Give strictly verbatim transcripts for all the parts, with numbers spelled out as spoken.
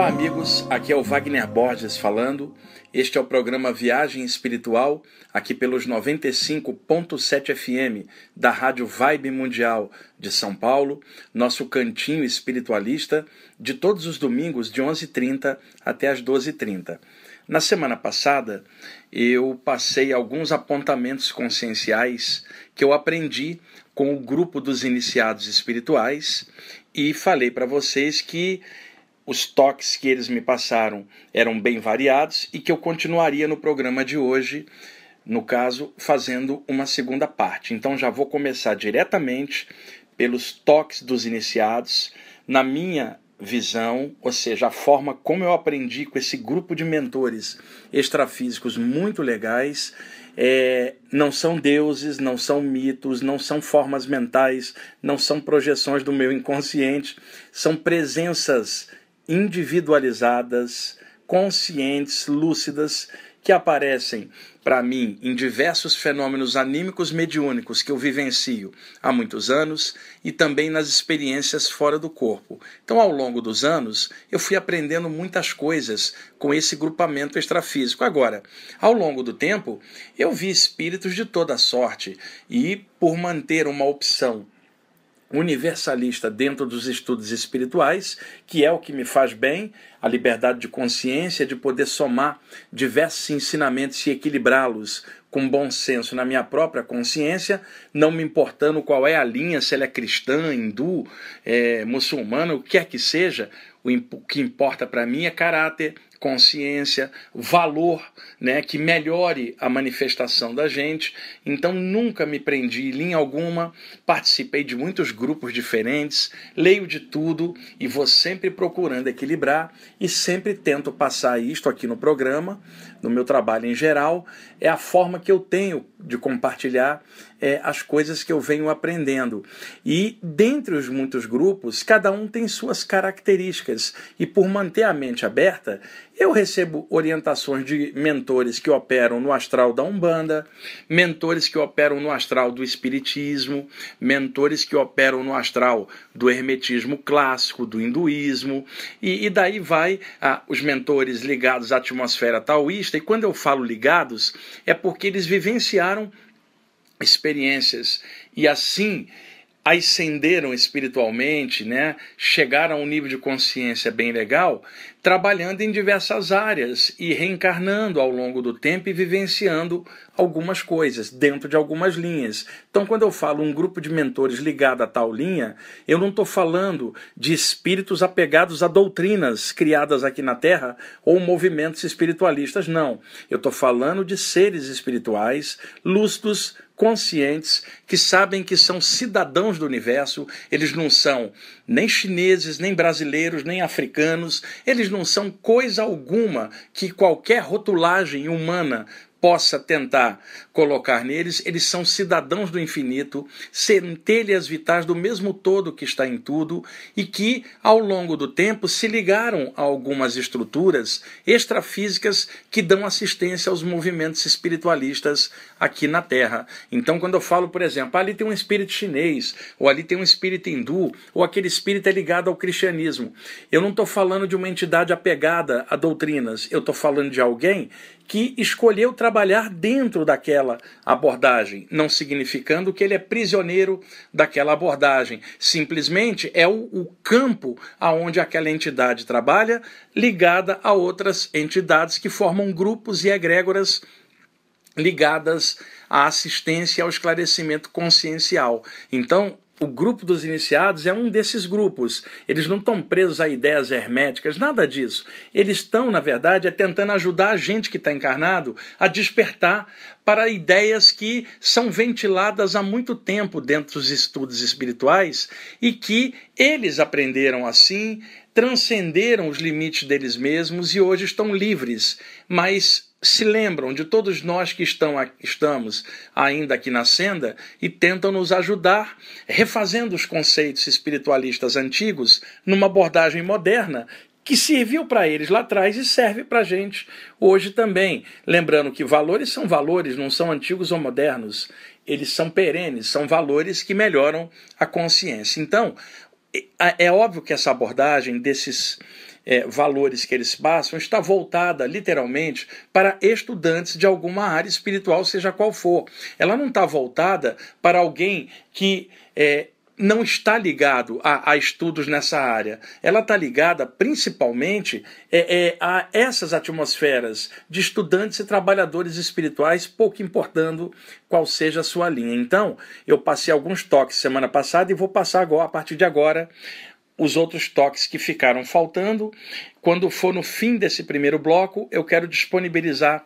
Olá amigos, aqui é o Wagner Borges falando. Este é o programa Viagem Espiritual, aqui pelos noventa e cinco ponto sete F M da Rádio Vibe Mundial de São Paulo, nosso cantinho espiritualista de todos os domingos de onze e trinta até as doze e trinta. Na semana passada, eu passei alguns apontamentos conscienciais que eu aprendi com o grupo dos iniciados espirituais e falei para vocês que os toques que eles me passaram eram bem variados e que eu continuaria no programa de hoje, no caso, fazendo uma segunda parte. Então já vou começar diretamente pelos toques dos iniciados, na minha visão, ou seja, a forma como eu aprendi com esse grupo de mentores extrafísicos muito legais. É, não são deuses, não são mitos, não são formas mentais, não são projeções do meu inconsciente, são presenças individualizadas, conscientes, lúcidas, que aparecem para mim em diversos fenômenos anímicos mediúnicos que eu vivencio há muitos anos e também nas experiências fora do corpo. Então, ao longo dos anos, eu fui aprendendo muitas coisas com esse grupamento extrafísico. Agora, ao longo do tempo, eu vi espíritos de toda sorte e, por manter uma opção universalista dentro dos estudos espirituais, que é o que me faz bem, a liberdade de consciência, de poder somar diversos ensinamentos e equilibrá-los com bom senso na minha própria consciência, não me importando qual é a linha, se ela é cristã, hindu, é, muçulmana, o que quer que seja, o que importa para mim é caráter, consciência, valor, né, que melhore a manifestação da gente. Então nunca me prendi em linha alguma, participei de muitos grupos diferentes, leio de tudo e vou sempre procurando equilibrar e sempre tento passar isto aqui no programa, no meu trabalho em geral, é a forma que eu tenho de compartilhar é, as coisas que eu venho aprendendo. E dentre os muitos grupos, cada um tem suas características e por manter a mente aberta, eu recebo orientações de mentores que operam no astral da Umbanda, mentores que operam no astral do Espiritismo, mentores que operam no astral do Hermetismo clássico, do Hinduísmo, e, e daí vai ah, os mentores ligados à atmosfera taoísta, e quando eu falo ligados, é porque eles vivenciaram experiências e assim ascenderam espiritualmente, né? Chegaram a um nível de consciência bem legal, trabalhando em diversas áreas e reencarnando ao longo do tempo e vivenciando algumas coisas dentro de algumas linhas. Então, quando eu falo um grupo de mentores ligado a tal linha, eu não estou falando de espíritos apegados a doutrinas criadas aqui na Terra ou movimentos espiritualistas, não. Eu estou falando de seres espirituais, lúcidos, conscientes, que sabem que são cidadãos do universo. Eles não são nem chineses, nem brasileiros, nem africanos, eles não são coisa alguma que qualquer rotulagem humana possa tentar colocar neles. Eles são cidadãos do infinito, centelhas vitais do mesmo todo que está em tudo e que, ao longo do tempo, se ligaram a algumas estruturas extrafísicas que dão assistência aos movimentos espiritualistas aqui na Terra. Então, quando eu falo, por exemplo, ali tem um espírito chinês, ou ali tem um espírito hindu, ou aquele espírito é ligado ao cristianismo, eu não estou falando de uma entidade apegada a doutrinas, eu estou falando de alguém que escolheu trabalhar dentro daquela abordagem, não significando que ele é prisioneiro daquela abordagem. Simplesmente é o, o campo aonde aquela entidade trabalha, ligada a outras entidades que formam grupos e egrégoras ligadas à assistência e ao esclarecimento consciencial. Então, o grupo dos iniciados é um desses grupos. Eles não estão presos a ideias herméticas, nada disso. Eles estão, na verdade, é tentando ajudar a gente que está encarnado a despertar para ideias que são ventiladas há muito tempo dentro dos estudos espirituais e que eles aprenderam assim, transcenderam os limites deles mesmos e hoje estão livres, mas se lembram de todos nós que estão, estamos ainda aqui na senda e tentam nos ajudar, refazendo os conceitos espiritualistas antigos numa abordagem moderna que serviu para eles lá atrás e serve para a gente hoje também. Lembrando que valores são valores, não são antigos ou modernos. Eles são perenes, são valores que melhoram a consciência. Então, é óbvio que essa abordagem desses é, valores que eles passam está voltada literalmente para estudantes de alguma área espiritual, seja qual for. Ela não está voltada para alguém que é, não está ligado a, a estudos nessa área. Ela está ligada principalmente é, é, a essas atmosferas de estudantes e trabalhadores espirituais, pouco importando qual seja a sua linha. Então, eu passei alguns toques semana passada e vou passar agora, a partir de agora, os outros toques que ficaram faltando. Quando for no fim desse primeiro bloco, eu quero disponibilizar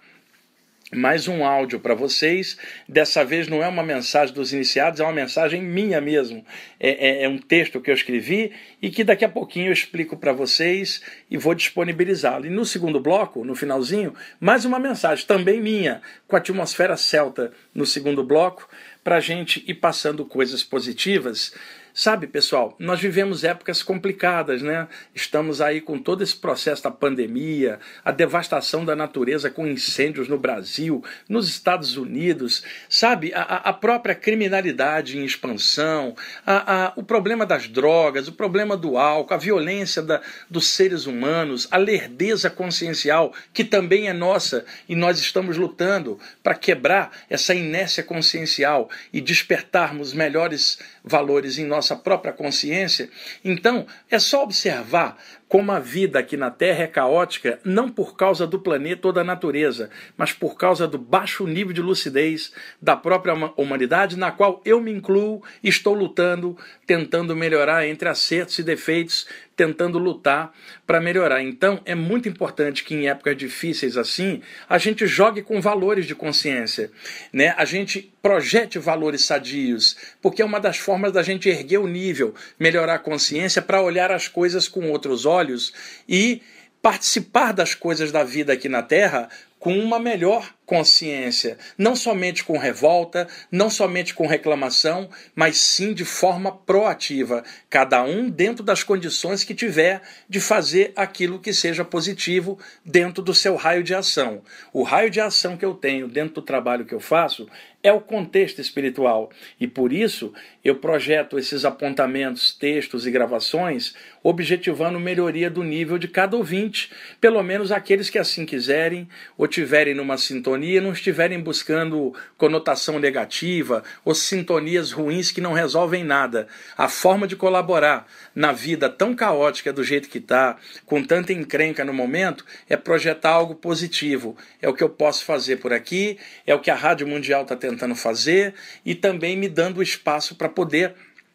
mais um áudio para vocês. Dessa vez não é uma mensagem dos iniciados, é uma mensagem minha mesmo. É, é, é um texto que eu escrevi e que daqui a pouquinho eu explico para vocês e vou disponibilizá-lo. E no segundo bloco, no finalzinho, mais uma mensagem também minha, com a atmosfera celta no segundo bloco, para a gente ir passando coisas positivas. Sabe, pessoal, nós vivemos épocas complicadas, né? Estamos aí com todo esse processo da pandemia, a devastação da natureza com incêndios no Brasil, nos Estados Unidos, sabe? A, a própria criminalidade em expansão, a, a, o problema das drogas, o problema do álcool, a violência da, dos seres humanos, a lerdeza consciencial, que também é nossa, e nós estamos lutando para quebrar essa inércia consciencial e despertarmos melhores valores em nossa própria consciência. Então, é só observar como a vida aqui na Terra é caótica, não por causa do planeta ou da natureza, mas por causa do baixo nível de lucidez da própria humanidade, na qual eu me incluo e estou lutando, tentando melhorar entre acertos e defeitos, tentando lutar para melhorar. Então, é muito importante que em épocas difíceis assim, a gente jogue com valores de consciência, né? A gente projete valores sadios, porque é uma das formas da gente erguer o nível, melhorar a consciência para olhar as coisas com outros olhos e participar das coisas da vida aqui na Terra com uma melhor consciência, não somente com revolta, não somente com reclamação, mas sim de forma proativa, cada um dentro das condições que tiver de fazer aquilo que seja positivo dentro do seu raio de ação. O raio de ação que eu tenho dentro do trabalho que eu faço é o contexto espiritual, e por isso eu projeto esses apontamentos, textos e gravações objetivando melhoria do nível de cada ouvinte, pelo menos aqueles que assim quiserem ou tiverem numa sintonia, não estiverem buscando conotação negativa ou sintonias ruins que não resolvem nada. A forma de colaborar na vida tão caótica do jeito que está, com tanta encrenca no momento, é projetar algo positivo. É o que eu posso fazer por aqui, é o que a Rádio Mundial está tentando fazer e também me dando espaço para poder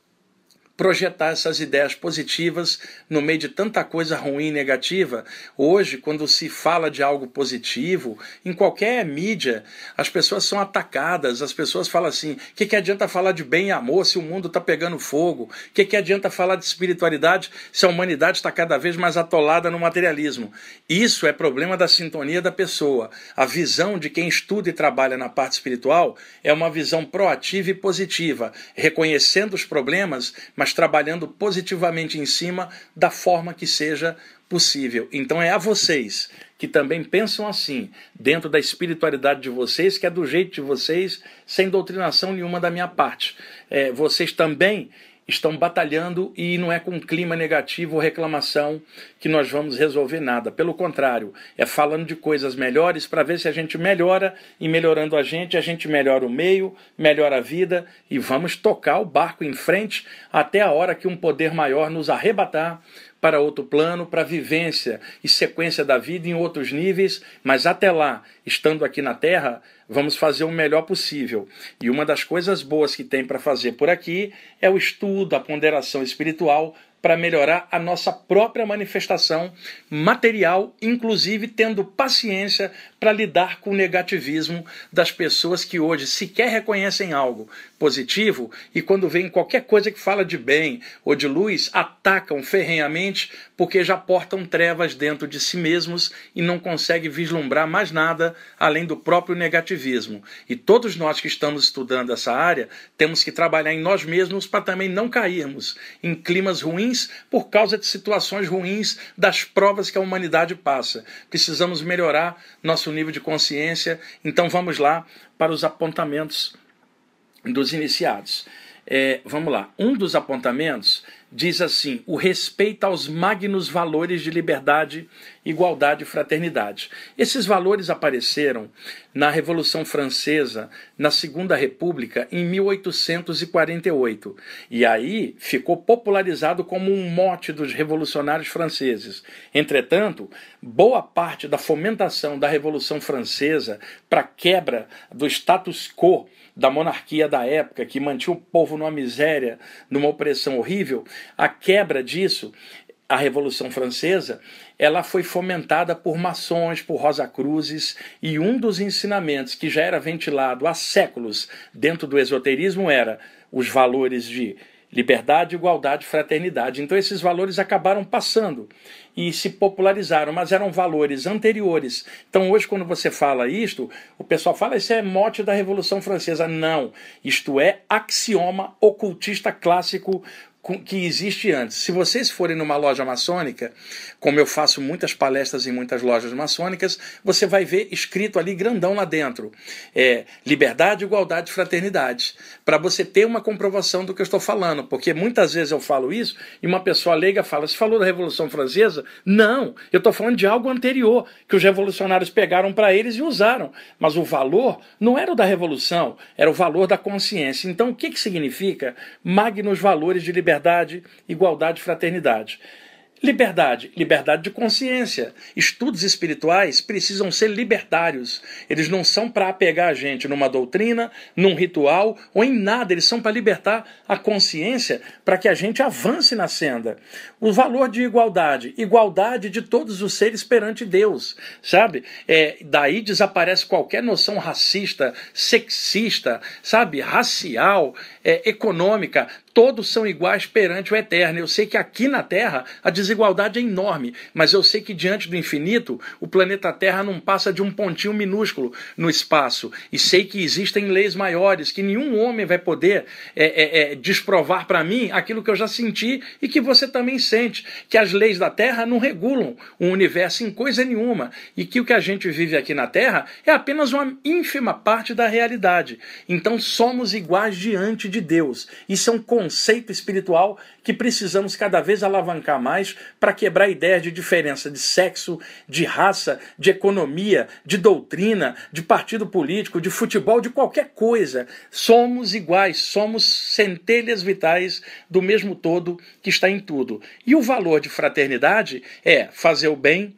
projetar essas ideias positivas no meio de tanta coisa ruim e negativa. Hoje, quando se fala de algo positivo, em qualquer mídia, as pessoas são atacadas, as pessoas falam assim, o que, que adianta falar de bem e amor se o mundo está pegando fogo? O que, que adianta falar de espiritualidade se a humanidade está cada vez mais atolada no materialismo? Isso é problema da sintonia da pessoa. A visão de quem estuda e trabalha na parte espiritual é uma visão proativa e positiva, reconhecendo os problemas, mas trabalhando positivamente em cima da forma que seja possível. Então é a vocês que também pensam assim, dentro da espiritualidade de vocês, que é do jeito de vocês, sem doutrinação nenhuma da minha parte. É, vocês também estão batalhando e não é com clima negativo ou reclamação que nós vamos resolver nada. Pelo contrário, é falando de coisas melhores para ver se a gente melhora e melhorando a gente, a gente melhora o meio, melhora a vida e vamos tocar o barco em frente até a hora que um poder maior nos arrebatar para outro plano, para vivência e sequência da vida em outros níveis, mas até lá, estando aqui na Terra, vamos fazer o melhor possível. E uma das coisas boas que tem para fazer por aqui é o estudo, a ponderação espiritual, para melhorar a nossa própria manifestação material, inclusive tendo paciência para lidar com o negativismo das pessoas que hoje sequer reconhecem algo positivo e quando veem qualquer coisa que fala de bem ou de luz, atacam ferrenhamente porque já portam trevas dentro de si mesmos e não conseguem vislumbrar mais nada além do próprio negativismo. E todos nós que estamos estudando essa área temos que trabalhar em nós mesmos para também não cairmos em climas ruins por causa de situações ruins das provas que a humanidade passa. Precisamos melhorar nosso nível de consciência, então vamos lá para os apontamentos dos iniciados. É, vamos lá, um dos apontamentos diz assim: o respeito aos magnos valores de liberdade, igualdade e fraternidade. Esses valores apareceram na Revolução Francesa, na Segunda República, em mil oitocentos e quarenta e oito. E aí ficou popularizado como um mote dos revolucionários franceses. Entretanto, boa parte da fomentação da Revolução Francesa para a quebra do status quo da monarquia da época, que mantinha o povo numa miséria, numa opressão horrível, a quebra disso, a Revolução Francesa, ela foi fomentada por maçons, por Rosacruzes, e um dos ensinamentos que já era ventilado há séculos dentro do esoterismo era os valores de liberdade, igualdade e fraternidade. Então esses valores acabaram passando e se popularizaram, mas eram valores anteriores. Então hoje, quando você fala isto, o pessoal fala: isso é mote da Revolução Francesa. Não, isto é axioma ocultista clássico que existe antes. Se vocês forem numa loja maçônica, como eu faço muitas palestras em muitas lojas maçônicas, você vai ver escrito ali grandão lá dentro, é, liberdade, igualdade e fraternidade, para você ter uma comprovação do que eu estou falando, porque muitas vezes eu falo isso e uma pessoa leiga fala: você falou da Revolução Francesa? Não, eu estou falando de algo anterior, que os revolucionários pegaram para eles e usaram, mas o valor não era o da Revolução, era o valor da consciência. Então o que, que significa magnos valores de liberdade, Liberdade, igualdade e fraternidade? Liberdade, liberdade de consciência. Estudos espirituais precisam ser libertários. Eles não são para apegar a gente numa doutrina, num ritual ou em nada. Eles são para libertar a consciência para que a gente avance na senda. O valor de igualdade, igualdade de todos os seres perante Deus, sabe? É, daí desaparece qualquer noção racista, sexista, sabe? Racial, é, econômica. Todos são iguais perante o eterno. Eu sei que aqui na Terra a desigualdade é enorme, mas eu sei que diante do infinito o planeta Terra não passa de um pontinho minúsculo no espaço. E sei que existem leis maiores, que nenhum homem vai poder é, é, é, desprovar para mim aquilo que eu já senti e que você também sente, que as leis da Terra não regulam o universo em coisa nenhuma e que o que a gente vive aqui na Terra é apenas uma ínfima parte da realidade. Então somos iguais diante de Deus. Isso é um conceito espiritual que precisamos cada vez alavancar mais para quebrar ideias de diferença de sexo, de raça, de economia, de doutrina, de partido político, de futebol, de qualquer coisa. Somos iguais, somos centelhas vitais do mesmo todo que está em tudo. E o valor de fraternidade é fazer o bem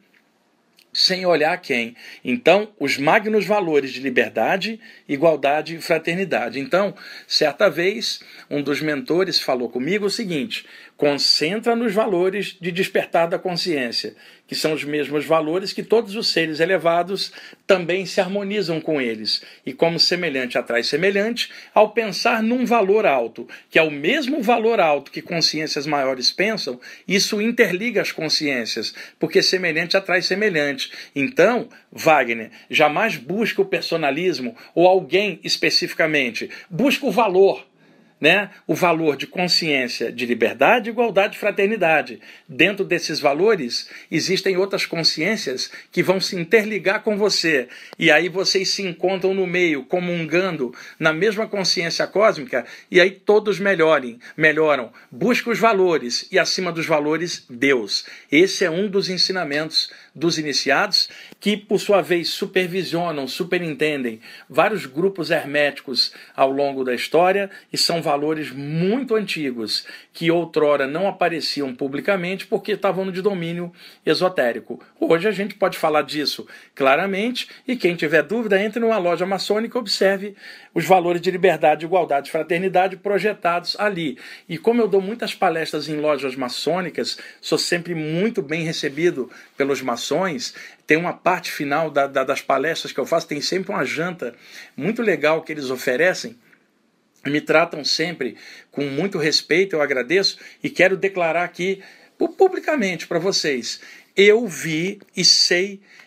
sem olhar quem. Então, os magnos valores de liberdade, igualdade e fraternidade. Então, certa vez, um dos mentores falou comigo o seguinte: concentra nos valores de despertar da consciência, que são os mesmos valores que todos os seres elevados também se harmonizam com eles. E como semelhante atrai semelhante, ao pensar num valor alto, que é o mesmo valor alto que consciências maiores pensam, isso interliga as consciências, porque semelhante atrai semelhante. Então, Wagner, jamais busca o personalismo ou alguém especificamente, busca o valor. Né? O valor de consciência de liberdade, igualdade e fraternidade. Dentro desses valores existem outras consciências que vão se interligar com você. E aí vocês se encontram no meio, comungando na mesma consciência cósmica, e aí todos melhorem, melhoram. Busca os valores e, acima dos valores, Deus. Esse é um dos ensinamentos dos iniciados, que por sua vez supervisionam, superintendem vários grupos herméticos ao longo da história, e são valores muito antigos, que outrora não apareciam publicamente porque estavam de domínio esotérico. Hoje a gente pode falar disso claramente, e quem tiver dúvida, entre numa loja maçônica e observe os valores de liberdade, igualdade e fraternidade projetados ali. E como eu dou muitas palestras em lojas maçônicas, sou sempre muito bem recebido pelos maçons. Tem uma parte final da, da, das palestras que eu faço, tem sempre uma janta muito legal que eles oferecem. Me tratam sempre com muito respeito, eu agradeço, e quero declarar aqui publicamente para vocês: eu vi e sei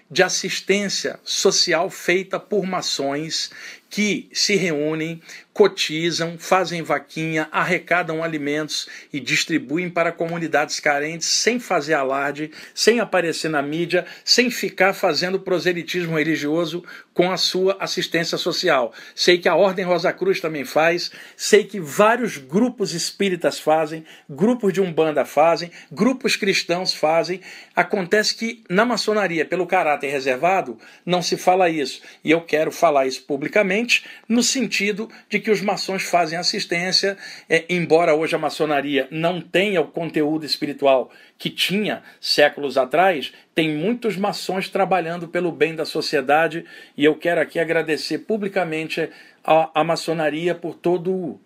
de assistência social feita por maçons que se reúnem, cotizam, fazem vaquinha, arrecadam alimentos e distribuem para comunidades carentes sem fazer alarde, sem aparecer na mídia, sem ficar fazendo proselitismo religioso com a sua assistência social. Sei que a Ordem Rosa Cruz também faz, sei que vários grupos espíritas fazem, grupos de Umbanda fazem, grupos cristãos fazem. Acontece que na maçonaria, pelo caráter reservado, não se fala isso. E eu quero falar isso publicamente, no sentido de que os maçons fazem assistência, é, embora hoje a maçonaria não tenha o conteúdo espiritual que tinha séculos atrás, tem muitos maçons trabalhando pelo bem da sociedade, e eu quero aqui agradecer publicamente a, a maçonaria por todo o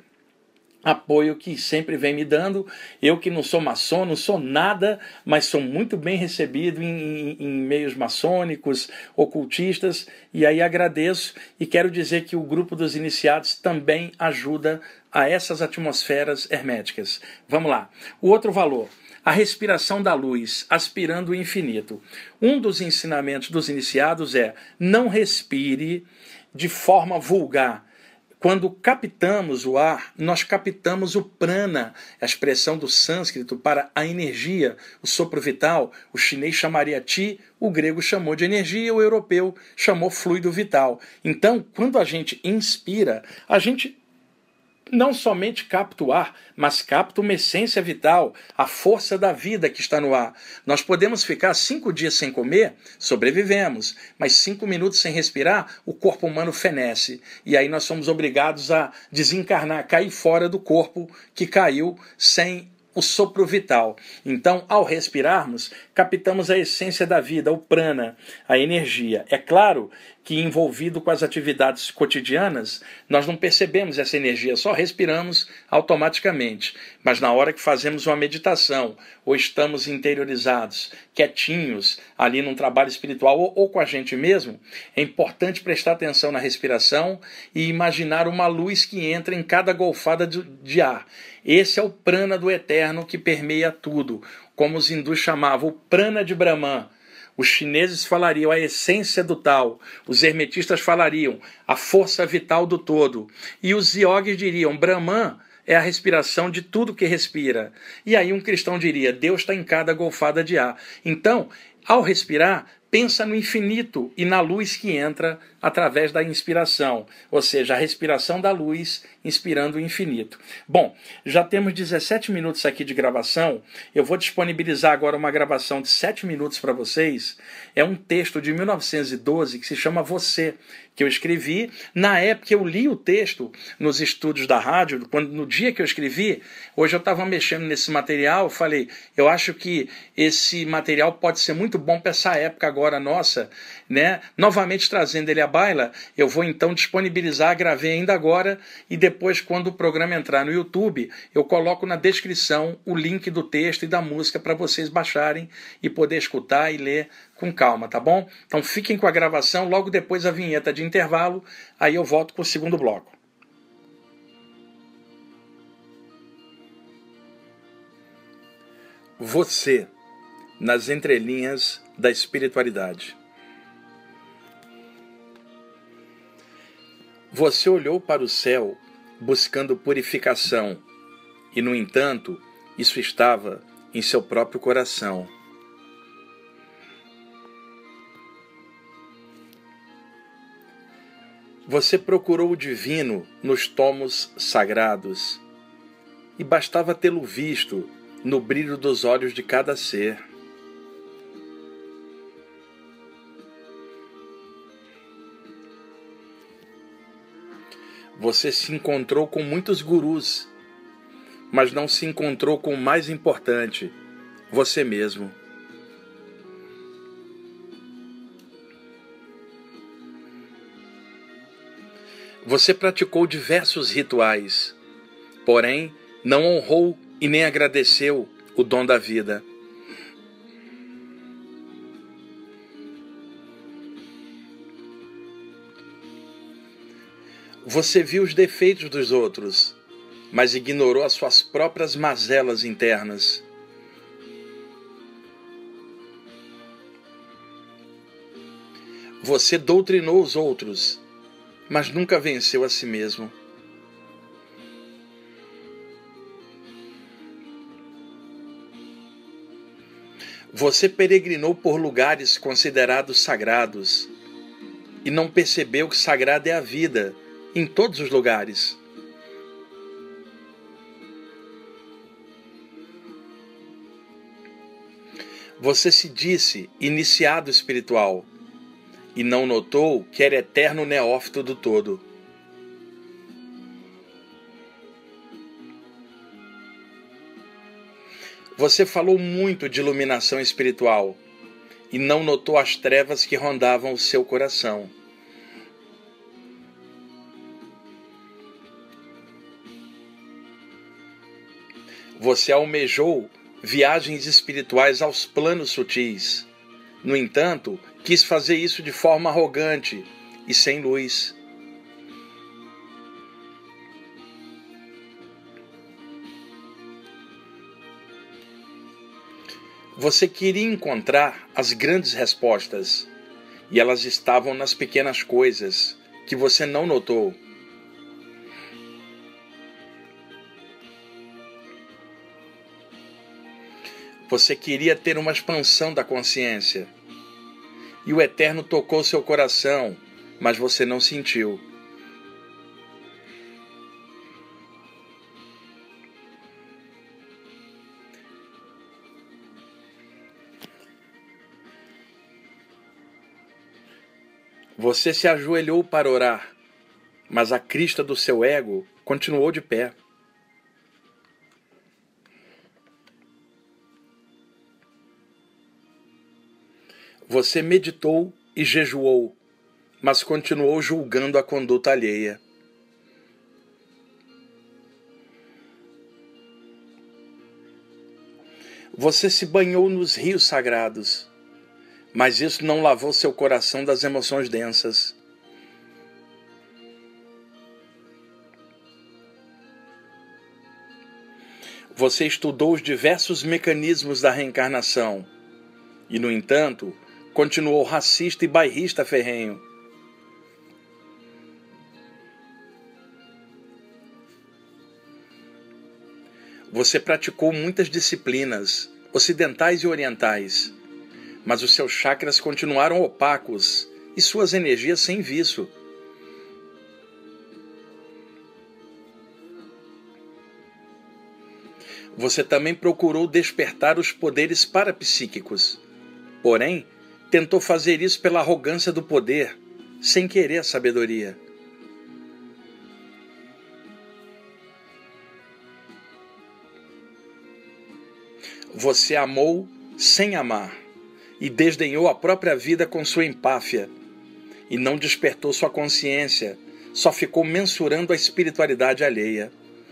apoio que sempre vem me dando. Eu que não sou maçom, não sou nada, mas sou muito bem recebido em, em, em meios maçônicos, ocultistas, e aí agradeço e quero dizer que o grupo dos iniciados também ajuda a essas atmosferas herméticas. Vamos lá. O outro valor: a respiração da luz, aspirando o infinito. Um dos ensinamentos dos iniciados é: não respire de forma vulgar. Quando captamos o ar, nós captamos o prana, a expressão do sânscrito para a energia, o sopro vital. O chinês chamaria chi, o grego chamou de energia, o europeu chamou fluido vital. Então, quando a gente inspira, a gente não somente capta o ar, mas capta uma essência vital, a força da vida que está no ar. Nós podemos ficar cinco dias sem comer, sobrevivemos, mas cinco minutos sem respirar, o corpo humano fenece. E aí nós somos obrigados a desencarnar, cair fora do corpo que caiu sem o sopro vital. Então, ao respirarmos, captamos a essência da vida, o prana, a energia. É claro que, envolvido com as atividades cotidianas, nós não percebemos essa energia, só respiramos automaticamente. Mas na hora que fazemos uma meditação, ou estamos interiorizados, quietinhos, ali num trabalho espiritual, ou, ou com a gente mesmo, é importante prestar atenção na respiração e imaginar uma luz que entra em cada golfada de, de ar. Esse é o prana do eterno que permeia tudo, como os hindus chamavam, o prana de Brahman. Os chineses falariam a essência do tal, os hermetistas falariam a força vital do todo, e os yogis diriam Brahman é a respiração de tudo que respira. E aí um cristão diria, Deus está em cada golfada de ar. Então, ao respirar, pensa no infinito e na luz que entra através da inspiração, ou seja, a respiração da luz inspirando o infinito. Bom, já temos dezessete minutos aqui de gravação, eu vou disponibilizar agora uma gravação de sete minutos para vocês. É um texto de mil novecentos e doze que se chama Você, que eu escrevi. Na época eu li o texto nos estúdios da rádio, quando, no dia que eu escrevi. Hoje eu estava mexendo nesse material, falei, eu acho que esse material pode ser muito bom para essa época agora nossa, né? Novamente trazendo ele à baila, eu vou então disponibilizar, gravei ainda agora, e depois, quando o programa entrar no YouTube, eu coloco na descrição o link do texto e da música para vocês baixarem e poder escutar e ler com calma, tá bom? Então fiquem com a gravação, logo depois a vinheta de intervalo, aí eu volto com o segundo bloco. Você, nas entrelinhas da espiritualidade. Você olhou para o céu buscando purificação, e, no entanto, isso estava em seu próprio coração. Você procurou o divino nos tomos sagrados, e bastava tê-lo visto no brilho dos olhos de cada ser. Você se encontrou com muitos gurus, mas não se encontrou com o mais importante, você mesmo. Você praticou diversos rituais, porém não honrou e nem agradeceu o dom da vida. Você viu os defeitos dos outros, mas ignorou as suas próprias mazelas internas. Você doutrinou os outros, mas nunca venceu a si mesmo. Você peregrinou por lugares considerados sagrados e não percebeu que sagrada é a vida em todos os lugares. Você se disse iniciado espiritual e não notou que era eterno neófito do todo. Você falou muito de iluminação espiritual e não notou as trevas que rondavam o seu coração. Você almejou viagens espirituais aos planos sutis. No entanto, quis fazer isso de forma arrogante e sem luz. Você queria encontrar as grandes respostas, e elas estavam nas pequenas coisas que você não notou. Você queria ter uma expansão da consciência, e o Eterno tocou seu coração, mas você não sentiu. Você se ajoelhou para orar, mas a crista do seu ego continuou de pé. Você meditou e jejuou, mas continuou julgando a conduta alheia. Você se banhou nos rios sagrados, mas isso não lavou seu coração das emoções densas. Você estudou os diversos mecanismos da reencarnação e, no entanto, continuou racista e bairrista ferrenho. Você praticou muitas disciplinas, ocidentais e orientais, mas os seus chakras continuaram opacos e suas energias sem vício. Você também procurou despertar os poderes parapsíquicos, porém, tentou fazer isso pela arrogância do poder, sem querer a sabedoria. Você amou sem amar e desdenhou a própria vida com sua empáfia e não despertou sua consciência, só ficou mensurando a espiritualidade alheia.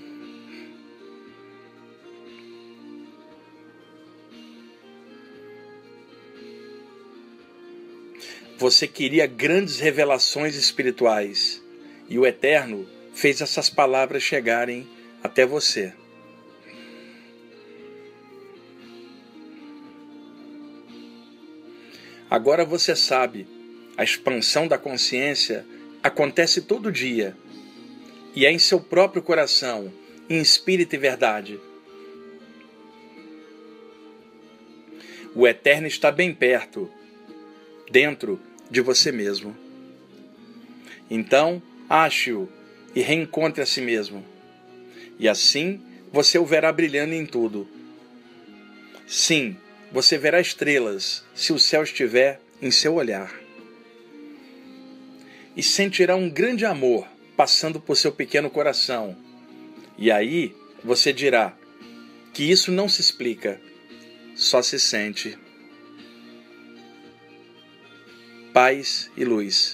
Você queria grandes revelações espirituais e o Eterno fez essas palavras chegarem até você. Agora você sabe, a expansão da consciência acontece todo dia e é em seu próprio coração, em espírito e verdade. O Eterno está bem perto, dentro de você mesmo. Então, ache-o e reencontre a si mesmo. E assim, você o verá brilhando em tudo. Sim, você verá estrelas, se o céu estiver em seu olhar. E sentirá um grande amor passando por seu pequeno coração. E aí, você dirá que isso não se explica, só se sente. Paz e luz.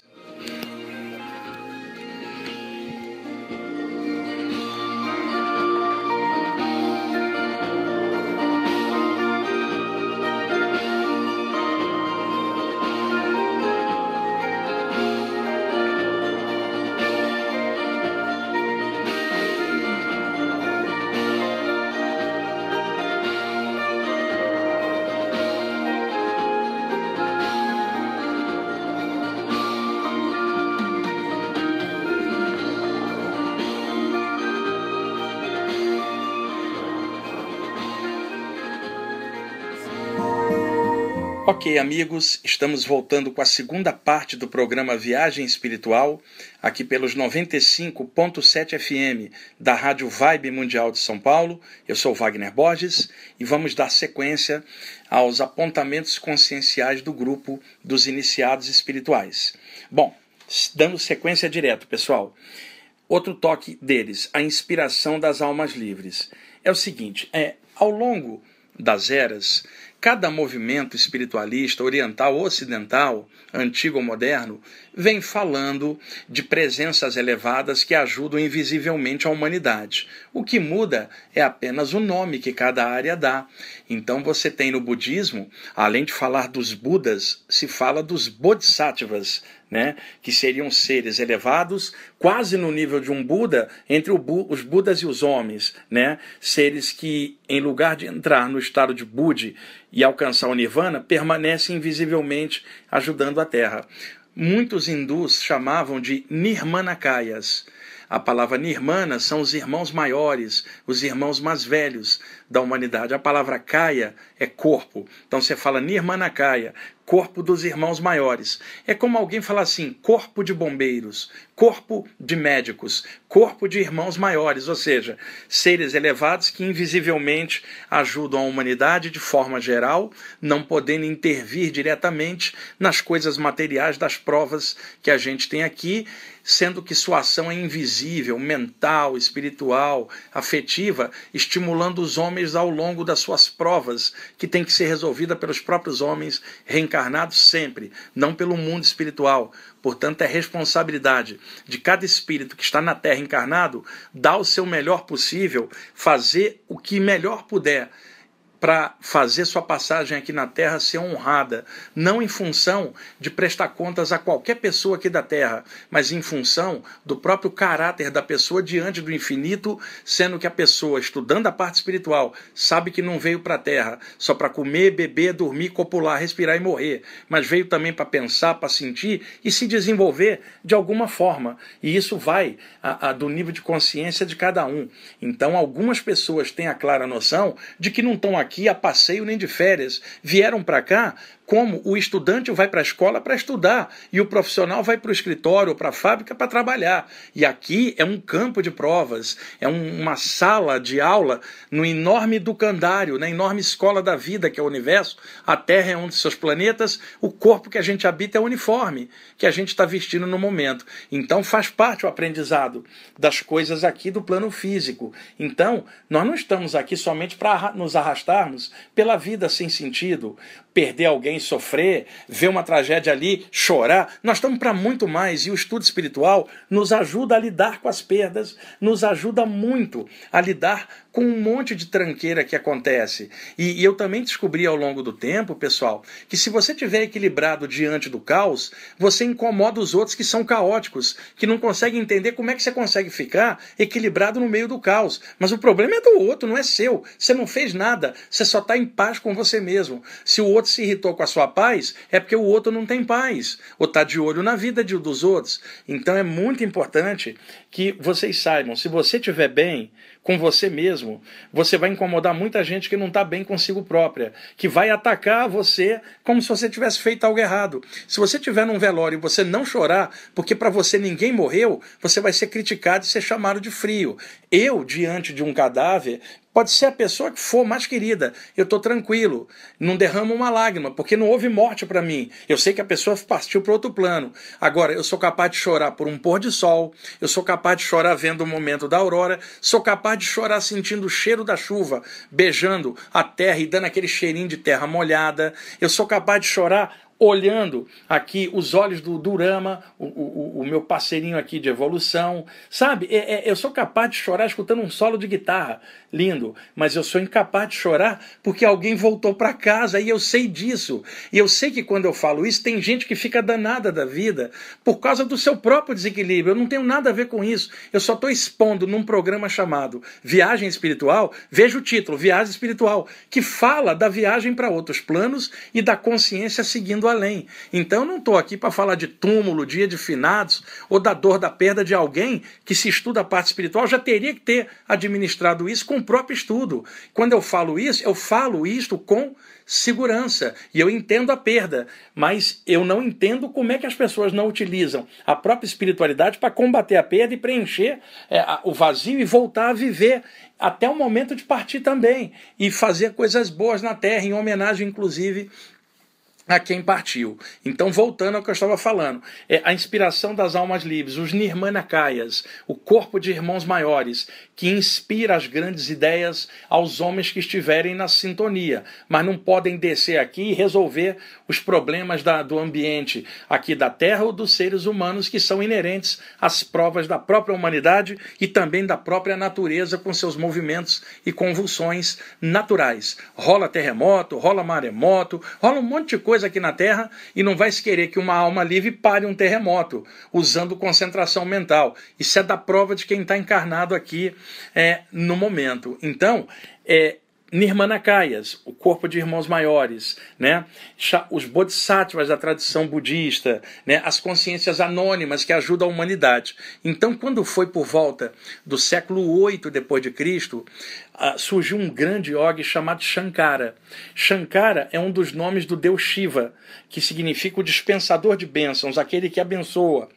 Ok, amigos, estamos voltando com a segunda parte do programa Viagem Espiritual, aqui pelos noventa e cinco ponto sete F M da Rádio Vibe Mundial de São Paulo. Eu sou Wagner Borges e vamos dar sequência aos apontamentos conscienciais do grupo dos iniciados espirituais. Bom, dando sequência direto, pessoal, outro toque deles, a inspiração das almas livres. É o seguinte, é, ao longo das eras, cada movimento espiritualista, oriental ou ocidental, antigo ou moderno, vem falando de presenças elevadas que ajudam invisivelmente a humanidade. O que muda é apenas o nome que cada área dá. Então você tem no budismo, além de falar dos Budas, se fala dos Bodhisattvas, né? Que seriam seres elevados, quase no nível de um Buda, entre o Bu- os Budas e os homens, né? Seres que, em lugar de entrar no estado de Budi e alcançar o Nirvana, permanecem invisivelmente ajudando a Terra. Muitos hindus chamavam de Nirmanakayas. A palavra Nirmana são os irmãos maiores, os irmãos mais velhos da humanidade. A palavra Kaya é corpo. Então você fala Nirmanakaya, corpo dos irmãos maiores. É como alguém falar assim, corpo de bombeiros, corpo de médicos, corpo de irmãos maiores, ou seja, seres elevados que invisivelmente ajudam a humanidade de forma geral, não podendo intervir diretamente nas coisas materiais das provas que a gente tem aqui, sendo que sua ação é invisível, mental, espiritual, afetiva, estimulando os homens ao longo das suas provas, que tem que ser resolvida pelos próprios homens reencarnados sempre, não pelo mundo espiritual. Portanto, é responsabilidade de cada espírito que está na Terra encarnado dar o seu melhor possível, fazer o que melhor puder, para fazer sua passagem aqui na Terra ser honrada, não em função de prestar contas a qualquer pessoa aqui da Terra, mas em função do próprio caráter da pessoa diante do infinito, sendo que a pessoa, estudando a parte espiritual, sabe que não veio para a Terra só para comer, beber, dormir, copular, respirar e morrer, mas veio também para pensar, para sentir e se desenvolver de alguma forma. E isso vai a, a, do nível de consciência de cada um. Então, algumas pessoas têm a clara noção de que não estão aqui aqui a passeio nem de férias, vieram para cá como o estudante vai para a escola para estudar e o profissional vai para o escritório ou para a fábrica para trabalhar. E aqui é um campo de provas, é um, uma sala de aula no enorme educandário, na enorme escola da vida que é o universo. A Terra é um de seus planetas, o corpo que a gente habita é o uniforme que a gente está vestindo no momento. Então faz parte o aprendizado das coisas aqui do plano físico. Então nós não estamos aqui somente para nos arrastarmos pela vida sem sentido, perder alguém, sofrer, ver uma tragédia ali, chorar. Nós estamos para muito mais e o estudo espiritual nos ajuda a lidar com as perdas, nos ajuda muito a lidar com um monte de tranqueira que acontece. E, e eu também descobri ao longo do tempo, pessoal, que se você estiver equilibrado diante do caos, você incomoda os outros que são caóticos, que não conseguem entender como é que você consegue ficar equilibrado no meio do caos. Mas o problema é do outro, não é seu. Você não fez nada, você só está em paz com você mesmo. Se o outro se irritou com a sua paz, é porque o outro não tem paz, ou está de olho na vida de, dos outros. Então é muito importante que vocês saibam, se você estiver bem com você mesmo, você vai incomodar muita gente que não está bem consigo própria, que vai atacar você como se você tivesse feito algo errado. Se você estiver num velório e você não chorar, porque para você ninguém morreu, você vai ser criticado e ser chamado de frio. Eu, diante de um cadáver, pode ser a pessoa que for mais querida, eu estou tranquilo, não derramo uma lágrima, porque não houve morte para mim. Eu sei que a pessoa partiu para outro plano. Agora, eu sou capaz de chorar por um pôr de sol, eu sou capaz de chorar vendo o momento da aurora, sou capaz de chorar sentindo o cheiro da chuva, beijando a terra e dando aquele cheirinho de terra molhada. Eu sou capaz de chorar olhando aqui os olhos do Durama, o, o, o meu parceirinho aqui de evolução, sabe? É, é, eu sou capaz de chorar escutando um solo de guitarra, lindo, mas eu sou incapaz de chorar porque alguém voltou para casa e eu sei disso. E eu sei que quando eu falo isso, tem gente que fica danada da vida por causa do seu próprio desequilíbrio. Eu não tenho nada a ver com isso. Eu só estou expondo num programa chamado Viagem Espiritual, veja o título, Viagem Espiritual, que fala da viagem para outros planos e da consciência seguindo do além. Então eu não estou aqui para falar de túmulo, dia de finados, ou da dor da perda de alguém que, se estuda a parte espiritual, já teria que ter administrado isso com o próprio estudo. Quando eu falo isso, eu falo isto com segurança, e eu entendo a perda, mas eu não entendo como é que as pessoas não utilizam a própria espiritualidade para combater a perda e preencher é, o vazio e voltar a viver até o momento de partir também, e fazer coisas boas na Terra, em homenagem inclusive a quem partiu. Então, voltando ao que eu estava falando, é a inspiração das almas livres, os Nirmanakayas, o corpo de irmãos maiores, que inspira as grandes ideias aos homens que estiverem na sintonia, mas não podem descer aqui e resolver os problemas da, do ambiente aqui da Terra ou dos seres humanos, que são inerentes às provas da própria humanidade e também da própria natureza, com seus movimentos e convulsões naturais. Rola terremoto, rola maremoto, rola um monte de coisa aqui na Terra, e não vai se querer que uma alma livre pare um terremoto usando concentração mental. Isso é da prova de quem está encarnado aqui é, no momento. Então, é, Nirmanakayas, o corpo de irmãos maiores, né? Os bodhisattvas da tradição budista, né? As consciências anônimas que ajudam a humanidade. Então, quando foi por volta do século oito depois de Cristo, uh, surgiu um grande yogi chamado Shankara. Shankara é um dos nomes do deus Shiva, que significa o dispensador de bênçãos, aquele que abençoa.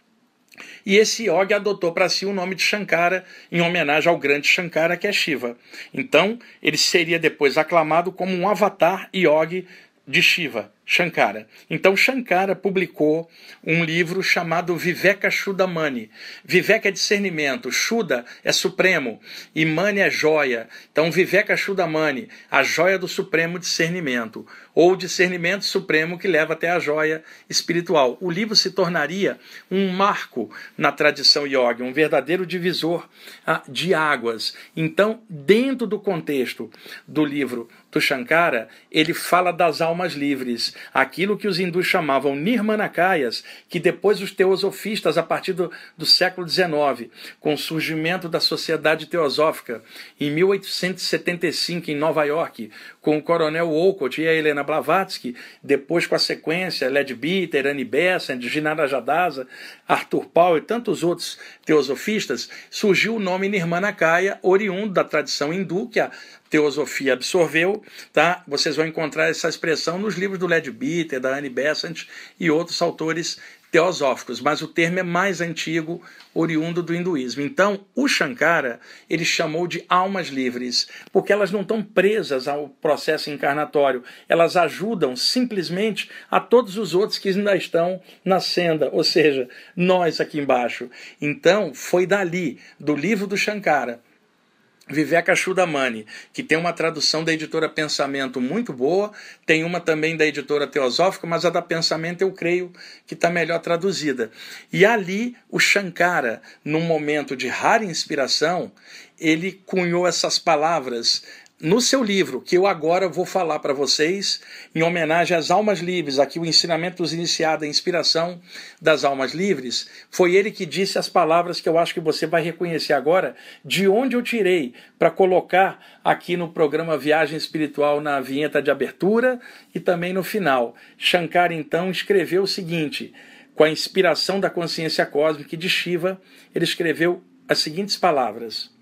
E esse yogi adotou para si o nome de Shankara em homenagem ao grande Shankara, que é Shiva. Então, ele seria depois aclamado como um avatar yogi de Shiva, Shankara. Então Shankara publicou um livro chamado Viveka Chudamani. Viveka é discernimento, Chuda é supremo e Mani é joia. Então Viveka Chudamani, a joia do supremo discernimento, ou discernimento supremo que leva até a joia espiritual. O livro se tornaria um marco na tradição yoga, um verdadeiro divisor ah, de águas. Então, dentro do contexto do livro do Shankara, ele fala das almas livres, aquilo que os hindus chamavam Nirmanakayas, que depois os teosofistas, a partir do, do século dezenove, com o surgimento da Sociedade Teosófica, em mil oitocentos e setenta e cinco, em Nova York, com o coronel Olcott e a Helena Blavatsky, depois com a sequência Leadbeater, Annie Besant, Ginarajadasa, Arthur Paul e tantos outros teosofistas, surgiu o nome Nirmanakaya, oriundo da tradição hindu, que a teosofia absorveu, tá? Vocês vão encontrar essa expressão nos livros do Leadbeater, da Annie Besant e outros autores teosóficos, mas o termo é mais antigo, oriundo do hinduísmo. Então, o Shankara, ele chamou de almas livres, porque elas não estão presas ao processo encarnatório, elas ajudam simplesmente a todos os outros que ainda estão na senda, ou seja, nós aqui embaixo. Então, foi dali, do livro do Shankara, Viveka Chudamani, que tem uma tradução da editora Pensamento muito boa, tem uma também da editora Teosófica, mas a da Pensamento eu creio que está melhor traduzida. E ali o Shankara, num momento de rara inspiração, ele cunhou essas palavras no seu livro, que eu agora vou falar para vocês, em homenagem às almas livres, aqui o ensinamento dos iniciados, a inspiração das almas livres, foi ele que disse as palavras que eu acho que você vai reconhecer agora, de onde eu tirei, para colocar aqui no programa Viagem Espiritual, na vinheta de abertura e também no final. Shankara, então, escreveu o seguinte, com a inspiração da consciência cósmica de Shiva, ele escreveu as seguintes palavras: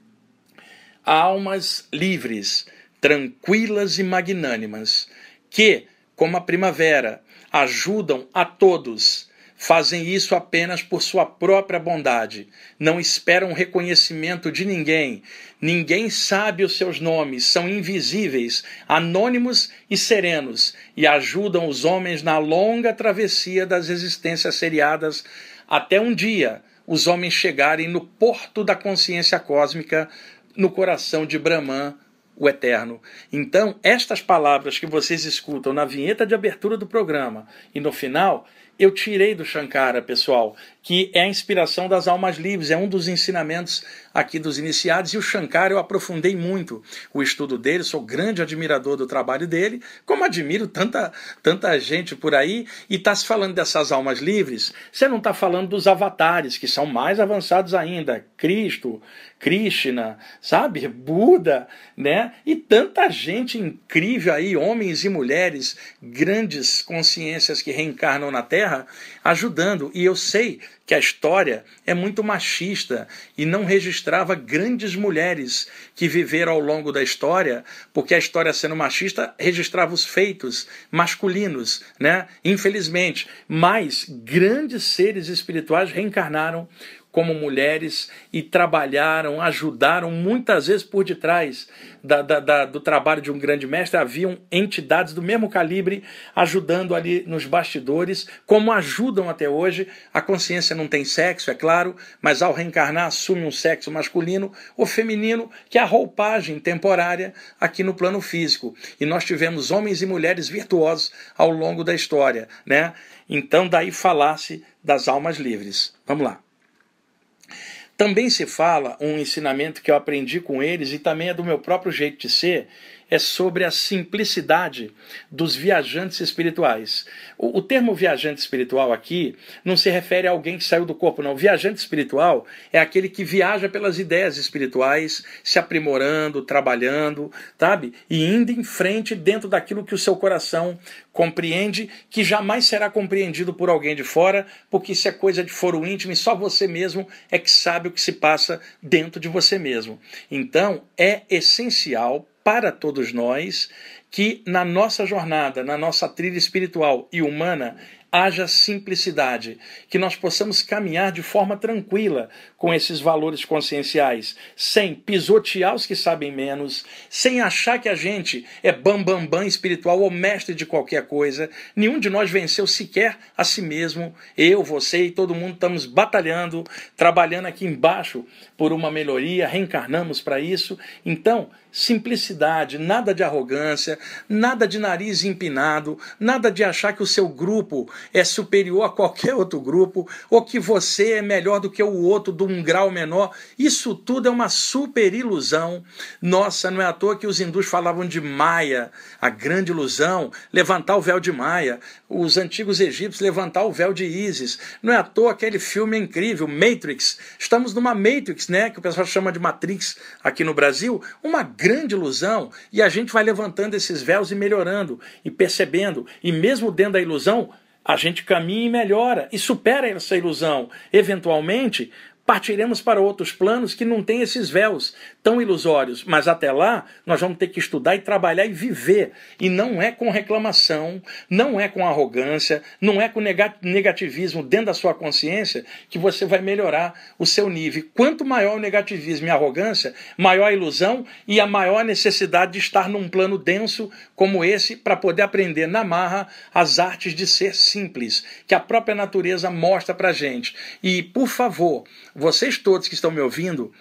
almas livres, tranquilas e magnânimas, que, como a primavera, ajudam a todos, fazem isso apenas por sua própria bondade, não esperam reconhecimento de ninguém, ninguém sabe os seus nomes, são invisíveis, anônimos e serenos, e ajudam os homens na longa travessia das existências seriadas, até um dia os homens chegarem no porto da consciência cósmica, no coração de Brahman, o Eterno. Então, estas palavras que vocês escutam na vinheta de abertura do programa e no final, eu tirei do Shankara, pessoal, que é a inspiração das almas livres, é um dos ensinamentos aqui dos iniciados, e o Shankara eu aprofundei muito o estudo dele, sou grande admirador do trabalho dele, como admiro tanta, tanta gente por aí, e está se falando dessas almas livres, você não está falando dos avatares, que são mais avançados ainda, Cristo, Krishna, sabe, Buda, né? E tanta gente incrível aí, homens e mulheres, grandes consciências que reencarnam na Terra, ajudando. E eu sei que a história é muito machista e não registrava grandes mulheres que viveram ao longo da história, porque a história, sendo machista, registrava os feitos masculinos, né? Infelizmente. Mas grandes seres espirituais reencarnaram como mulheres e trabalharam, ajudaram, muitas vezes por detrás da, da, da, do trabalho de um grande mestre, haviam entidades do mesmo calibre ajudando ali nos bastidores, como ajudam até hoje. A consciência não tem sexo, é claro, mas ao reencarnar assume um sexo masculino ou feminino, que é a roupagem temporária aqui no plano físico. E nós tivemos homens e mulheres virtuosos ao longo da história, né? Então daí falasse das almas livres. Vamos lá. Também se fala, um ensinamento que eu aprendi com eles e também é do meu próprio jeito de ser, é sobre a simplicidade dos viajantes espirituais. O, o termo viajante espiritual aqui não se refere a alguém que saiu do corpo, não. O viajante espiritual é aquele que viaja pelas ideias espirituais, se aprimorando, trabalhando, sabe? E indo em frente dentro daquilo que o seu coração compreende, que jamais será compreendido por alguém de fora, porque isso é coisa de foro íntimo e só você mesmo é que sabe o que se passa dentro de você mesmo. Então, é essencial para todos nós que na nossa jornada, na nossa trilha espiritual e humana, haja simplicidade, que nós possamos caminhar de forma tranquila com esses valores conscienciais, sem pisotear os que sabem menos, sem achar que a gente é bambambam bam, bam espiritual ou mestre de qualquer coisa. Nenhum de nós venceu sequer a si mesmo. Eu, você e todo mundo estamos batalhando, trabalhando aqui embaixo por uma melhoria, reencarnamos para isso. Então, simplicidade, nada de arrogância, nada de nariz empinado, nada de achar que o seu grupo é superior a qualquer outro grupo, ou que você é melhor do que o outro de um grau menor. Isso tudo é uma super ilusão. Nossa, não é à toa que os hindus falavam de Maya, a grande ilusão, levantar o véu de Maya. Os antigos egípcios levantar o véu de Ísis. Não é à toa aquele filme incrível, Matrix. Estamos numa Matrix, né, que o pessoal chama de Matrix aqui no Brasil, uma grande ilusão, e a gente vai levantando esses véus e melhorando, e percebendo, e mesmo dentro da ilusão, a gente caminha e melhora, e supera essa ilusão. Eventualmente, partiremos para outros planos que não têm esses véus tão ilusórios. Mas até lá, nós vamos ter que estudar e trabalhar e viver. E não é com reclamação, não é com arrogância, não é com negativismo dentro da sua consciência que você vai melhorar o seu nível. Quanto maior o negativismo e a arrogância, maior a ilusão e a maior necessidade de estar num plano denso como esse para poder aprender na marra as artes de ser simples, que a própria natureza mostra para a gente. E, por favor, vocês todos que estão me ouvindo,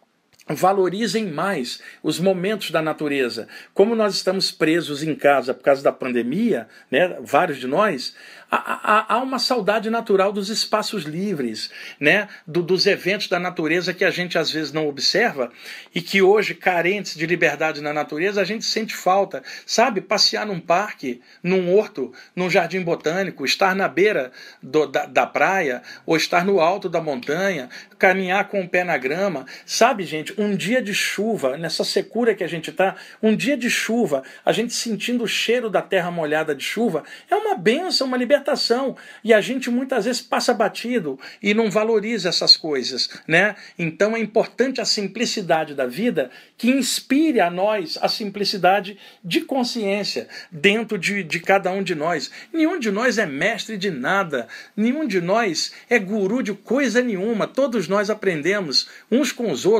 valorizem mais os momentos da natureza. Como nós estamos presos em casa por causa da pandemia, né, vários de nós, há, há, há uma saudade natural dos espaços livres, né, do, dos eventos da natureza que a gente às vezes não observa e que hoje, carentes de liberdade na natureza, a gente sente falta. Sabe, passear num parque, num horto, num jardim botânico, estar na beira do, da, da praia ou estar no alto da montanha, caminhar com o pé na grama. Sabe, gente, um dia de chuva, nessa secura que a gente está, um dia de chuva, a gente sentindo o cheiro da terra molhada de chuva, é uma bênção, uma libertação. E a gente muitas vezes passa batido e não valoriza essas coisas, né? Então é importante a simplicidade da vida que inspire a nós a simplicidade de consciência dentro de, de cada um de nós. Nenhum de nós é mestre de nada, nenhum de nós é guru de coisa nenhuma. Todos nós aprendemos uns com os outros, uns mais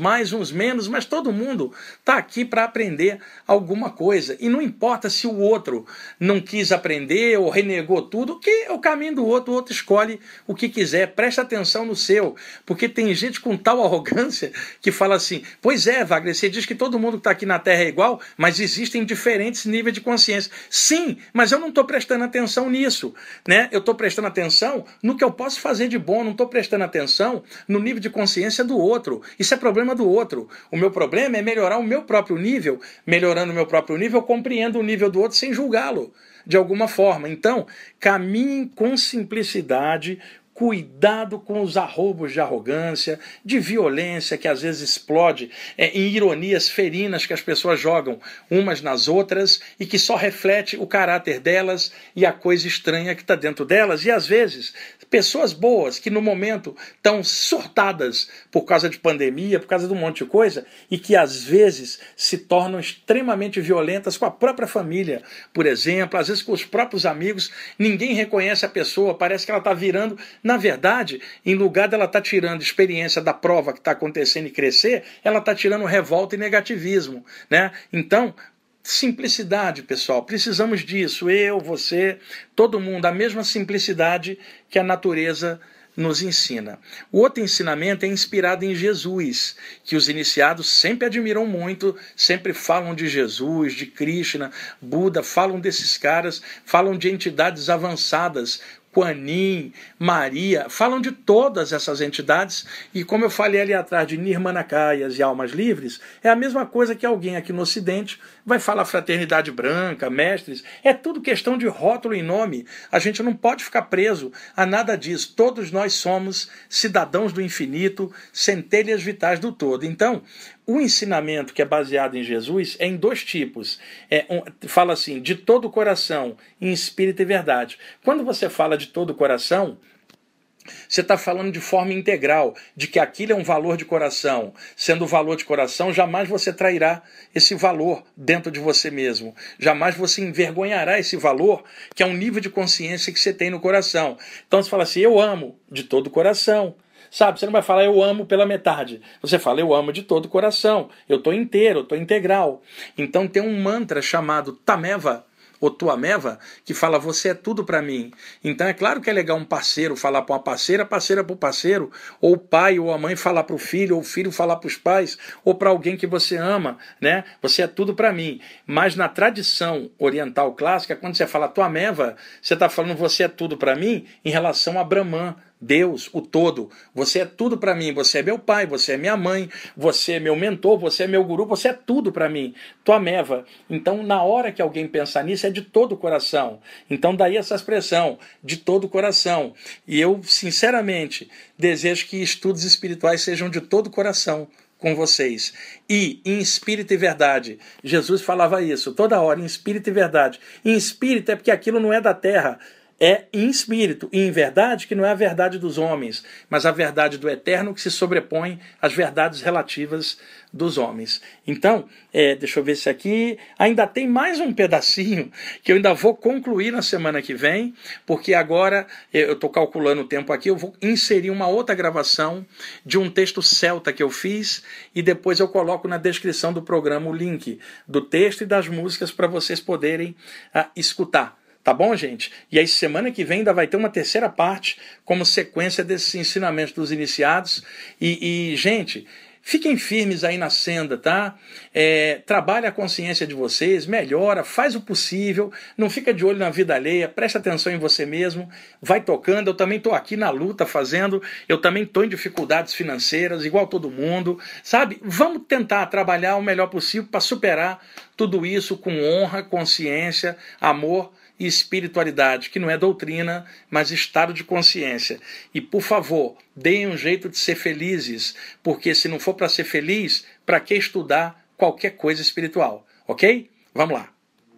mais, uns menos, mas todo mundo está aqui para aprender alguma coisa. E não importa se o outro não quis aprender ou renegou tudo, que é o caminho do outro, o outro escolhe o que quiser. Presta atenção no seu, porque tem gente com tal arrogância que fala assim, pois é, Wagner, você diz que todo mundo que está aqui na Terra é igual, mas existem diferentes níveis de consciência. Sim, mas eu não estou prestando atenção nisso, né? Eu estou prestando atenção no que eu posso fazer de bom, não estou prestando atenção no nível de consciência do outro. Isso é problema do outro. O meu problema é melhorar o meu próprio nível. Melhorando o meu próprio nível, eu compreendo o nível do outro sem julgá-lo de alguma forma. Então, caminhem com simplicidade, cuidado com os arroubos de arrogância, de violência que às vezes explode é, em ironias ferinas que as pessoas jogam umas nas outras e que só reflete o caráter delas e a coisa estranha que está dentro delas. E às vezes, pessoas boas que no momento estão surtadas por causa de pandemia, por causa de um monte de coisa, e que às vezes se tornam extremamente violentas com a própria família, por exemplo, às vezes com os próprios amigos, ninguém reconhece a pessoa, parece que ela está virando. Na verdade, em lugar dela estar tirando experiência da prova que está acontecendo e crescer, ela está tirando revolta e negativismo, né? Então, simplicidade, pessoal. Precisamos disso. Eu, você, todo mundo. A mesma simplicidade que a natureza nos ensina. O outro ensinamento é inspirado em Jesus, que os iniciados sempre admiram muito, sempre falam de Jesus, de Krishna, Buda, falam desses caras, falam de entidades avançadas, Kuan-Yin, Maria, falam de todas essas entidades, e como eu falei ali atrás de Nirmanakayas e almas livres, é a mesma coisa que alguém aqui no Ocidente vai falar fraternidade branca, mestres, é tudo questão de rótulo e nome. A gente não pode ficar preso a nada disso. Todos nós somos cidadãos do infinito, centelhas vitais do todo. Então, o ensinamento que é baseado em Jesus é em dois tipos. É, um, fala assim, de todo o coração, em espírito e verdade. Quando você fala de todo o coração, você está falando de forma integral, de que aquilo é um valor de coração. Sendo valor de coração, jamais você trairá esse valor dentro de você mesmo. Jamais você envergonhará esse valor, que é um nível de consciência que você tem no coração. Então você fala assim, eu amo de todo o coração. Sabe, você não vai falar eu amo pela metade. Você fala eu amo de todo o coração. Eu estou inteiro, eu estou integral. Então tem um mantra chamado Tameva, ou Tuameva, que fala você é tudo para mim. Então é claro que é legal um parceiro falar para uma parceira, parceira para o parceiro, ou o pai ou a mãe falar para o filho, ou o filho falar para os pais, ou para alguém que você ama, né? Você é tudo para mim. Mas na tradição oriental clássica, quando você fala Tuameva, você está falando você é tudo para mim em relação a Brahman, Deus, o todo. Você é tudo para mim, você é meu pai, você é minha mãe, você é meu mentor, você é meu guru, você é tudo para mim. Tuameva. Então, na hora que alguém pensar nisso, é de todo o coração. Então, daí essa expressão, de todo o coração. E eu, sinceramente, desejo que estudos espirituais sejam de todo o coração com vocês. E em espírito e verdade. Jesus falava isso toda hora, em espírito e verdade. Em espírito é porque aquilo não é da terra, é em espírito e em verdade, que não é a verdade dos homens, mas a verdade do eterno que se sobrepõe às verdades relativas dos homens. Então, é, deixa eu ver se aqui ainda tem mais um pedacinho que eu ainda vou concluir na semana que vem, porque agora eu estou calculando o tempo aqui, eu vou inserir uma outra gravação de um texto celta que eu fiz e depois eu coloco na descrição do programa o link do texto e das músicas para vocês poderem ah, escutar. Tá bom, gente? E aí semana que vem ainda vai ter uma terceira parte como sequência desses ensinamentos dos iniciados. E, e gente, fiquem firmes aí na senda, tá? É, trabalhe a consciência de vocês, melhora, faz o possível, não fica de olho na vida alheia, presta atenção em você mesmo, vai tocando. Eu também estou aqui na luta fazendo, eu também estou em dificuldades financeiras, igual todo mundo, sabe? Vamos tentar trabalhar o melhor possível para superar tudo isso com honra, consciência, amor e espiritualidade, que não é doutrina, mas estado de consciência. E, por favor, deem um jeito de ser felizes, porque se não for para ser feliz, para que estudar qualquer coisa espiritual? Ok? Vamos lá.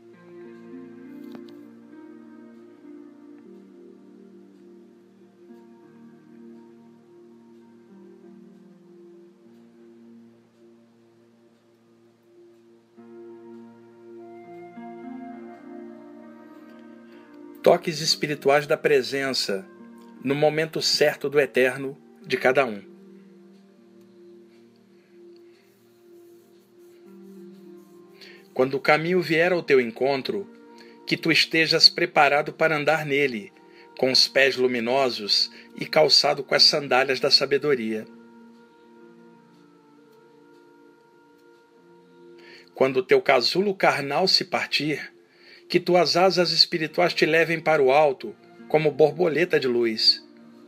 Toques espirituais da presença, no momento certo do eterno de cada um. Quando o caminho vier ao teu encontro, que tu estejas preparado para andar nele, com os pés luminosos e calçado com as sandálias da sabedoria. Quando o teu casulo carnal se partir, que tuas asas espirituais te levem para o alto, como borboleta de luz.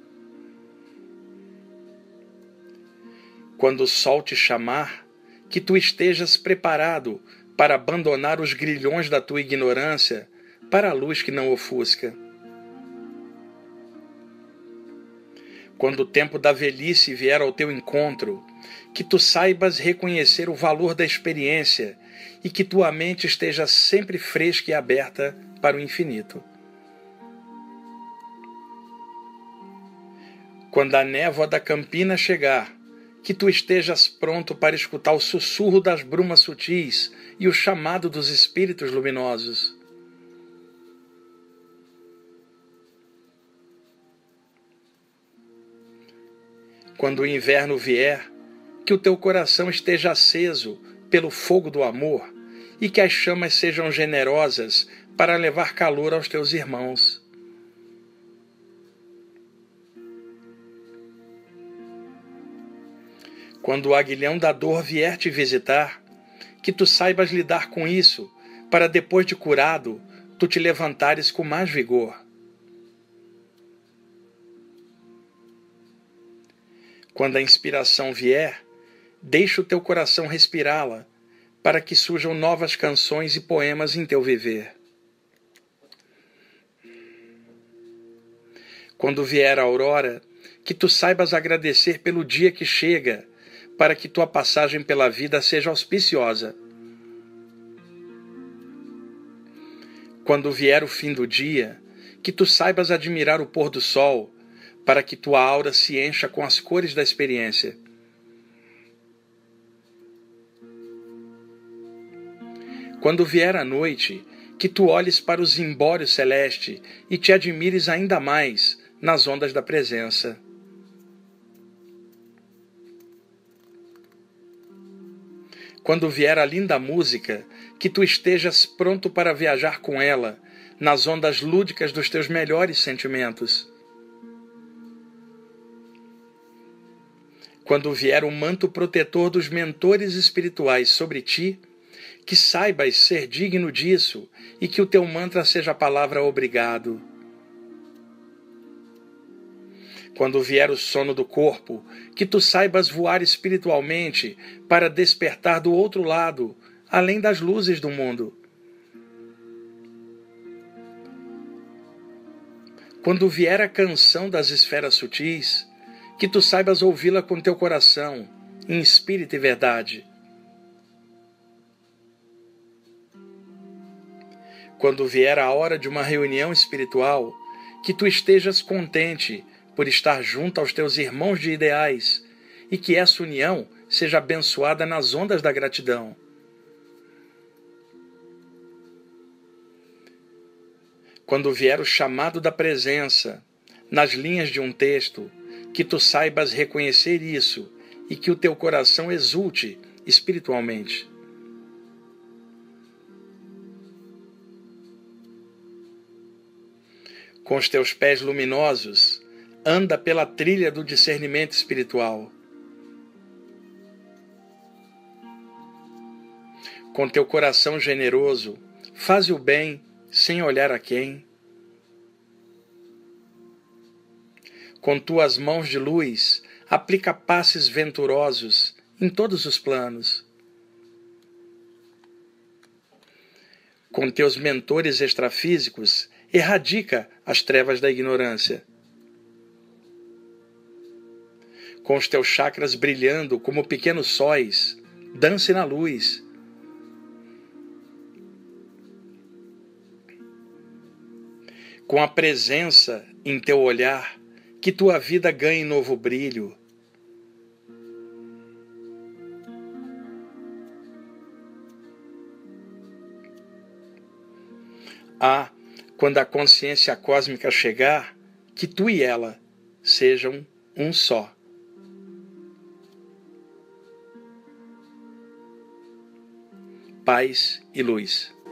Quando o sol te chamar, que tu estejas preparado para abandonar os grilhões da tua ignorância para a luz que não ofusca. Quando o tempo da velhice vier ao teu encontro, que tu saibas reconhecer o valor da experiência e que tua mente esteja sempre fresca e aberta para o infinito. Quando a névoa da campina chegar, que tu estejas pronto para escutar o sussurro das brumas sutis e o chamado dos espíritos luminosos. Quando o inverno vier, que o teu coração esteja aceso pelo fogo do amor e que as chamas sejam generosas para levar calor aos teus irmãos. Quando o aguilhão da dor vier te visitar, que tu saibas lidar com isso, para depois de curado, tu te levantares com mais vigor. Quando a inspiração vier, deixa o teu coração respirá-la, para que surjam novas canções e poemas em teu viver. Quando vier a aurora, que tu saibas agradecer pelo dia que chega, para que tua passagem pela vida seja auspiciosa. Quando vier o fim do dia, que tu saibas admirar o pôr do sol, para que tua aura se encha com as cores da experiência. Quando vier a noite, que tu olhes para o zimbório celeste e te admires ainda mais nas ondas da presença. Quando vier a linda música, que tu estejas pronto para viajar com ela, nas ondas lúdicas dos teus melhores sentimentos. Quando vier o manto protetor dos mentores espirituais sobre ti, que saibas ser digno disso e que o teu mantra seja a palavra obrigado. Quando vier o sono do corpo, que tu saibas voar espiritualmente para despertar do outro lado, além das luzes do mundo. Quando vier a canção das esferas sutis, que tu saibas ouvi-la com teu coração, em espírito e verdade. Quando vier a hora de uma reunião espiritual, que tu estejas contente por estar junto aos teus irmãos de ideais, e que essa união seja abençoada nas ondas da gratidão. Quando vier o chamado da presença, nas linhas de um texto, que tu saibas reconhecer isso e que o teu coração exulte espiritualmente. Com os teus pés luminosos, anda pela trilha do discernimento espiritual. Com teu coração generoso, faze o bem sem olhar a quem. Com tuas mãos de luz, aplica passes venturosos em todos os planos. Com teus mentores extrafísicos, erradica as trevas da ignorância. Com os teus chakras brilhando como pequenos sóis, dance na luz. Com a presença em teu olhar, que tua vida ganhe novo brilho. Ah, quando a consciência cósmica chegar, que tu e ela sejam um só. paz e luz.